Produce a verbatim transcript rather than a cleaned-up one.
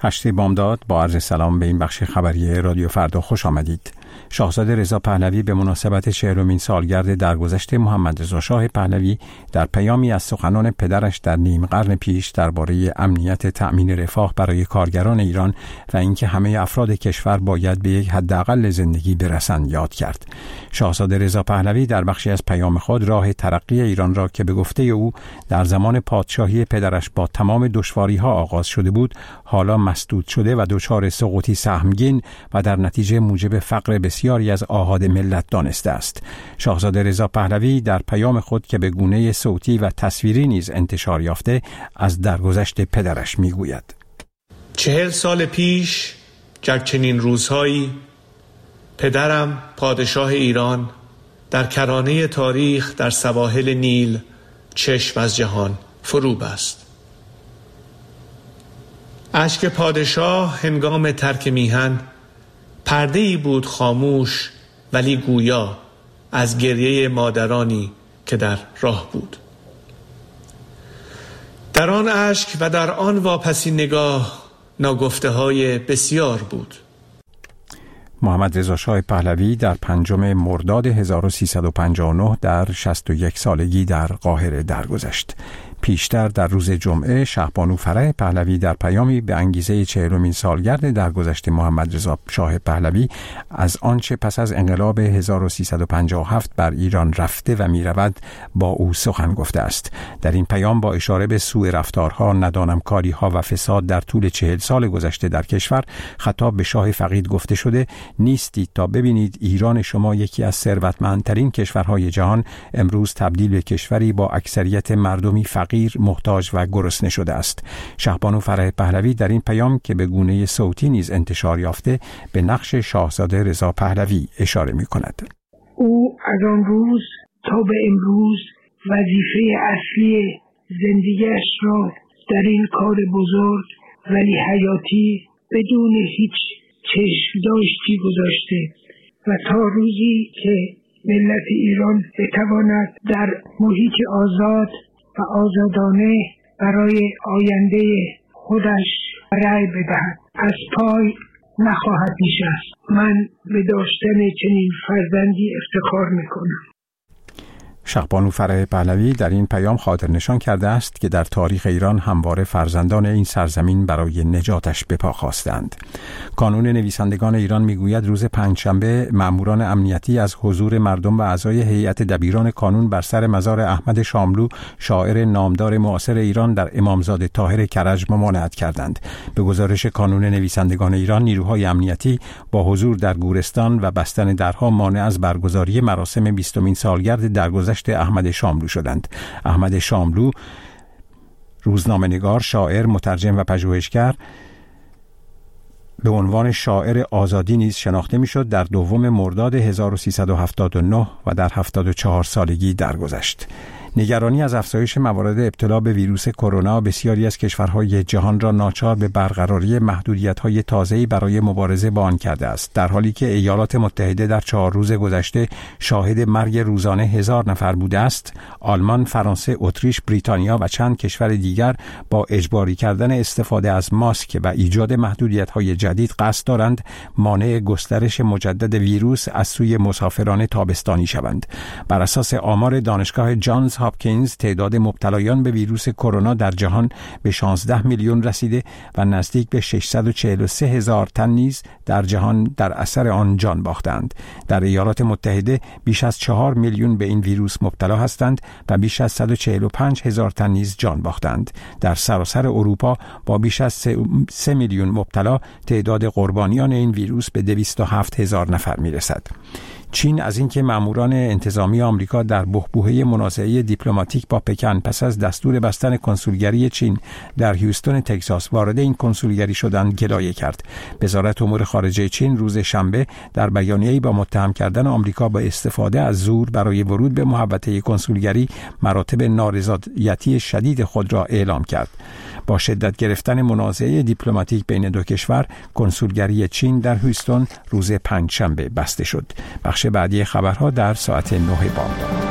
هشت بامداد، با عرض سلام به این بخش خبری رادیو فردا خوش آمدید. شاهزاده رضا پهلوی به مناسبت چهلمین سالگرد درگذشت محمد رضا شاه پهلوی در پیامی از سخنان پدرش در نیم قرن پیش درباره امنیت تأمین رفاه برای کارگران ایران و اینکه همه افراد کشور باید به یک حداقل زندگی برسند یاد کرد. شاهزاده رضا پهلوی در بخشی از پیام خود راه ترقی ایران را که به گفته او در زمان پادشاهی پدرش با تمام دشواری‌ها آغاز شده بود، حالا مسدود شده و دچار سقوطی سهمگین و در نتیجه موجب فقر بسیاری از آحاد ملت دانسته است. شاهزاده رضا پهلوی در پیام خود که به گونه صوتی و تصویری نیز انتشار یافته از درگذشت پدرش میگوید: چهل سال پیش در چنین روزهایی پدرم پادشاه ایران در کرانه تاریخ در سواحل نیل چشم از جهان فرو بست. اشک پادشاه هنگام ترک میهن پرده‌ای بود خاموش ولی گویا از گریه مادرانی که در راه بود. در آن اشک و در آن واپسی نگاه ناگفته‌های بسیار بود. محمد رضا شاه پهلوی در پنجم مرداد هزار و سیصد و پنجاه و نه در شصت و یک سالگی در قاهره درگذشت. پیشتر در روز جمعه شهبانو فرح پهلوی در پیامی به انگیزه چهلمین سالگرد درگذشت محمد رضا شاه پهلوی از آنچه پس از انقلاب هزار و سیصد و پنجاه و هفت بر ایران رفته و می رود با او سخن گفته است. در این پیام با اشاره به سوء رفتارها، ندانمکاری‌ها و فساد در طول چهل سال گذشته در کشور خطاب به شاه فقید گفته شده: نیستید تا ببینید ایران شما یکی از ثروتمندترین کشورهای جهان امروز تبدیل به کشوری با اکثریت مردمی فقیر، محتاج و گرسنه شده است. شهبانو فرح پهلوی در این پیام که به گونه صوتی نیز انتشار یافته به نقش شاهزاده رضا پهلوی اشاره می کند. او از آن روز تا به امروز وظیفه اصلی زندگیش را در این کار بزرگ ولی حیاتی بدون هیچ چشم داشتی گذاشته و تا روزی که ملت ایران بتواند در محیط آزاد و آزادانه برای آینده خودش رأی بدهد از پای نخواهد نشست. من به داشتن چنین فرزندی افتخار میکنم. شهبانو فرح پهلوی در این پیام خاطر نشان کرده است که در تاریخ ایران همواره فرزندان این سرزمین برای نجاتش به پا خواستند. کانون نویسندگان ایران میگوید روز پنجشنبه ماموران امنیتی از حضور مردم و اعضای هیئت دبیران کانون بر سر مزار احمد شاملو، شاعر نامدار معاصر ایران، در امامزاده طاهر کرج ممانعت کردند. به گزارش کانون نویسندگان ایران، نیروهای امنیتی با حضور در گورستان و بستن درها مانع از برگزاری مراسم بیستمین سالگرد درگذشت احمد شاملو شدند. احمد شاملو روزنامه‌نگار، شاعر، مترجم و پژوهشگر به عنوان شاعر آزادی نیز شناخته میشد. در دوم مرداد هزار و سیصد و هفتاد و نه و در هفتاد و چهار سالگی درگذشت. نگرانی از افزایش موارد ابتلا به ویروس کرونا بسیاری از کشورهای جهان را ناچار به برقراری محدودیت‌های تازه‌ای برای مبارزه با آن کرده است، در حالی که ایالات متحده در چهار روز گذشته شاهد مرگ روزانه هزار نفر بوده است. آلمان، فرانسه، اتریش، بریتانیا و چند کشور دیگر با اجباری کردن استفاده از ماسک و ایجاد محدودیت‌های جدید قصد دارند مانع گسترش مجدد ویروس از سوی مسافران تابستانی شوند. بر اساس آمار دانشگاه جانز هاپکینز، تعداد مبتلایان به ویروس کرونا در جهان به شانزده میلیون رسیده و نزدیک به ششصد و چهل و سه هزار تن نیز در جهان در اثر آن جان باختند. در ایالات متحده بیش از چهار میلیون به این ویروس مبتلا هستند و بیش از صد و چهل و پنج هزار تن نیز جان باختند. در سراسر اروپا با بیش از سه میلیون مبتلا تعداد قربانیان این ویروس به دویست و هفت هزار نفر میرسد. چین از اینکه ماموران انتظامی آمریکا در بحبوحه منازعه دیپلماتیک با پکن پس از دستور بستن کنسولگری چین در هیوستن تگزاس وارد این کنسولگری شدند گلایه کرد. وزارت امور خارجه چین روز شنبه در بیانیه‌ای با متهم کردن آمریکا با استفاده از زور برای ورود به محوطه کنسولگری مراتب نارضایتی شدید خود را اعلام کرد. با شدت گرفتن منازعه دیپلماتیک بین دو کشور، کنسولگری چین در هیوستن روز پنجشنبه بسته شد. بخش بعدی خبرها در ساعت نه بامداد.